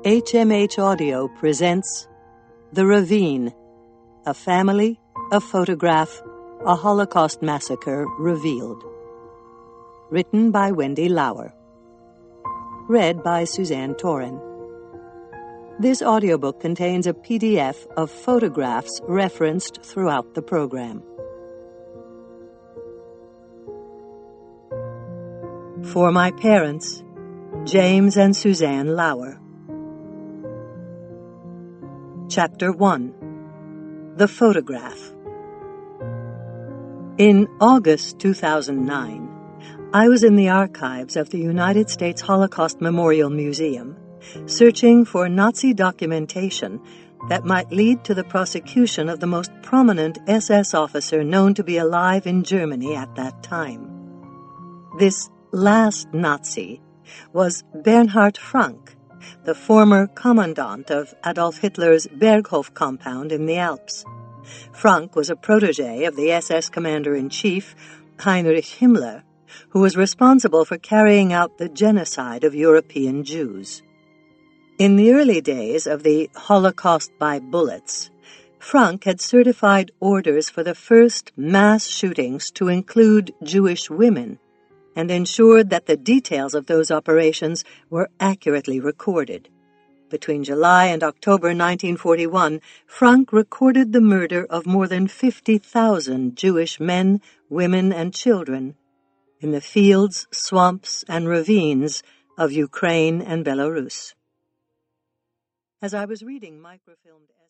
HMH Audio presents The Ravine, a family, a photograph, a Holocaust massacre revealed. Written by Wendy Lauer. Read by Suzanne Torin. This audiobook contains a PDF of photographs referenced throughout the program. For my parents, James and Suzanne Lauer. Chapter 1. The Photograph. In August 2009, I was in the archives of the United States Holocaust Memorial Museum, searching for Nazi documentation that might lead to the prosecution of the most prominent SS officer known to be alive in Germany at that time. This last Nazi was Bernhard Frank, the former commandant of Adolf Hitler's Berghof compound in the Alps. Frank was a protege of the SS commander-in-chief, Heinrich Himmler, who was responsible for carrying out the genocide of European Jews. In the early days of the Holocaust by bullets, Frank had certified orders for the first mass shootings to include Jewish women, and ensured that the details of those operations were accurately recorded. Between July and October 1941, Frank recorded the murder of more than 50,000 Jewish men, women, and children in the fields, swamps, and ravines of Ukraine and Belarus. As I was reading microfilmed